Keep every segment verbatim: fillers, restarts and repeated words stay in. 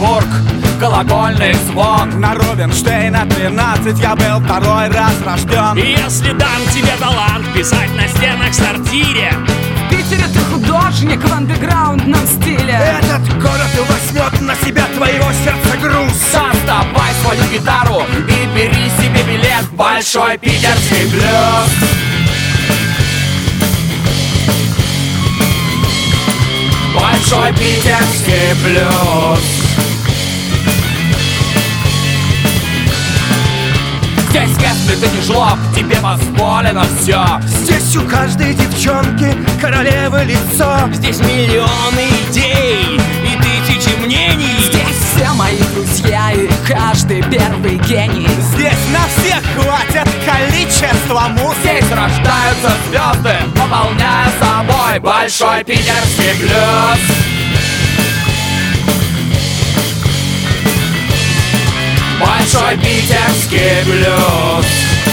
Петербург, колокольный звон. На Рубинштейна тринадцать я был второй раз рожден. И если дам тебе талант писать на стенах в сортире, в Питере ты художник в андеграундном стиле. Этот город возьмет на себя твоего сердца груз. Доставай свою гитару и бери себе билет в большой питерский блюз. Большой питерский блюз. Здесь, если ты не жлоб, тебе позволено все. Здесь у каждой девчонки королевы лицо. здесь миллионы идей и тысячи мнений. Здесь все мои друзья и каждый первый гений. Здесь на всех хватит количество муз. Здесь рождаются звезды, пополняя собой большой питерский блюз. Большой питерский блюз.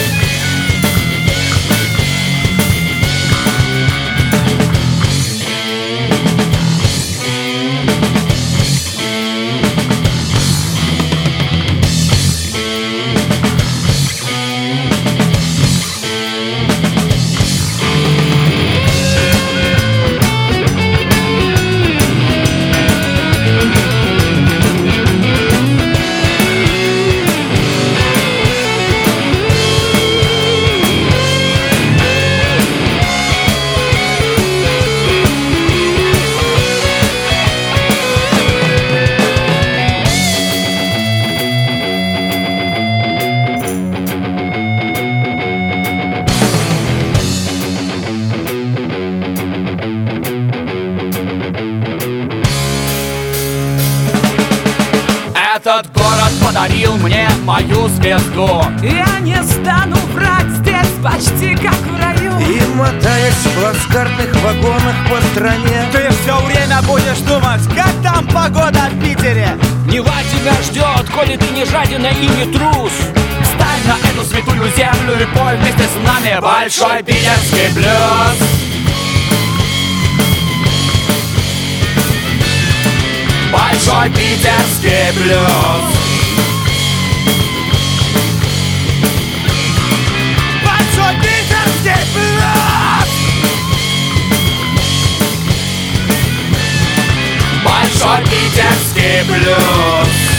Этот город подарил мне мою звезду. Я не стану врать, здесь почти как в раю. И мотаясь в плацкартных вагонах по стране, ты все время будешь думать, как там погода в Питере. Нева тебя ждет, коли ты не жадина и не трус. Встань на эту святую землю и пой вместе с нами большой питерский блюз. Большой питерский блюз. Большой питерский блюз. Большой питерский блюз.